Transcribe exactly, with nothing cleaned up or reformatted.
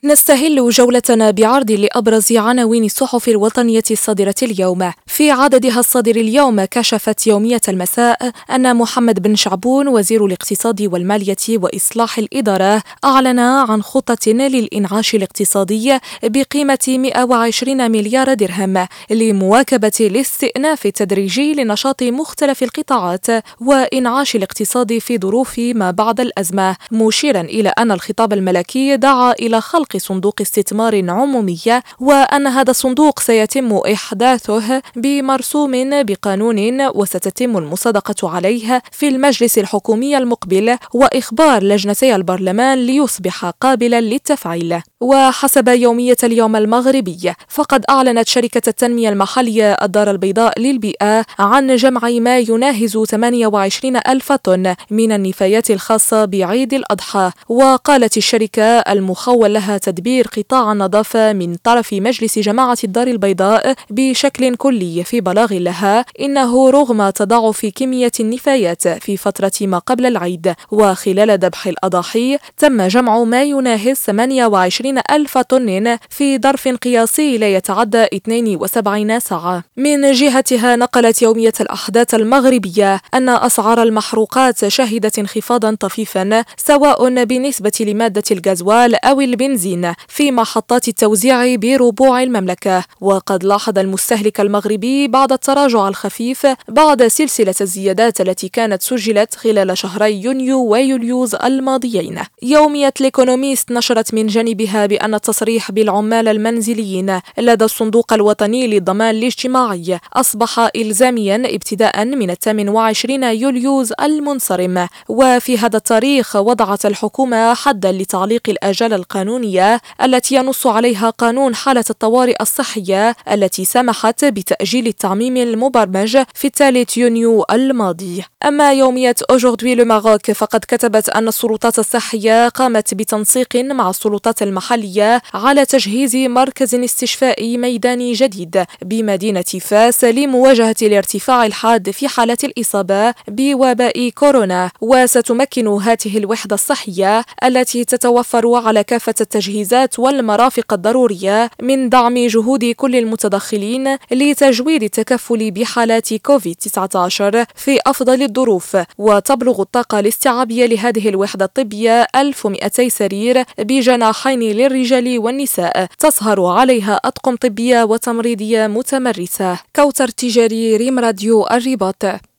نستهل جولتنا بعرض لأبرز عناوين الصحف الوطنية الصادرة اليوم. في عددها الصادر اليوم، كشفت يومية المساء أن محمد بن شعبون وزير الاقتصاد والمالية وإصلاح الإدارة أعلن عن خطة للإنعاش الاقتصادي بقيمة مئة وعشرين مليار درهم لمواكبة الاستئناف التدريجي لنشاط مختلف القطاعات وإنعاش الاقتصاد في ظروف ما بعد الأزمة، مشيرا إلى أن الخطاب الملكي دعا إلى خلق صندوق استثمار عمومي، وأن هذا الصندوق سيتم إحداثه بمرسوم بقانون وستتم المصادقة عليه في المجلس الحكومي المقبل وإخبار لجنتي البرلمان ليصبح قابلا للتفعيل. وحسب يومية اليوم المغربي، فقد أعلنت شركة التنمية المحلية الدار البيضاء للبيئة عن جمع ما يناهز ثمانية وعشرين ألف طن من النفايات الخاصة بعيد الأضحى. وقالت الشركة المخول لها تدبير قطاع النظافة من طرف مجلس جماعة الدار البيضاء بشكل كلي في بلاغ لها إنه رغم تضاعف كمية النفايات في فترة ما قبل العيد وخلال ذبح الأضاحي، تم جمع ما يناهز ثمانية وعشرين ألف طن في ظرف قياسي لا يتعدى اثنين وسبعين ساعة. من جهتها، نقلت يومية الأحداث المغربية أن أسعار المحروقات شهدت انخفاضا طفيفا سواء بالنسبة لمادة الغازوال أو البنزين في محطات التوزيع بربوع المملكة. وقد لاحظ المستهلك المغربي بعد التراجع الخفيف بعد سلسلة الزيادات التي كانت سجلت خلال شهري يونيو ويوليوز الماضيين. يومية الإيكونوميست نشرت من جانبها بأن التصريح بالعمال المنزليين لدى الصندوق الوطني للضمان الاجتماعي أصبح إلزاميا ابتداء من الثامن وعشرين يوليوز المنصرم. وفي هذا التاريخ وضعت الحكومة حدا لتعليق الآجال القانونية التي ينص عليها قانون حالة الطوارئ الصحية التي سمحت بتأجيل التعميم المبرمج في الثالث يونيو الماضي. أما يومية أوجوردي لو ماروك، فقد كتبت أن السلطات الصحية قامت بتنسيق مع السلطات المحلية على تجهيز مركز استشفائي ميداني جديد بمدينة فاس لمواجهة الارتفاع الحاد في حالات الإصابة بوباء كورونا. وستمكن هذه الوحدة الصحية التي تتوفر على كافة التجهيزات والمرافق الضرورية من دعم جهود كل المتدخلين لتجويد التكفل بحالات كوفيد تسعة عشر في أفضل الظروف. وتبلغ الطاقة الاستيعابية لهذه الوحدة الطبية ألف ومئتي سرير بجناحين للرجال والنساء، تسهر عليها أطقم طبية وتمريضية متمرسة. كوثر تجاري، ريم راديو الرباط.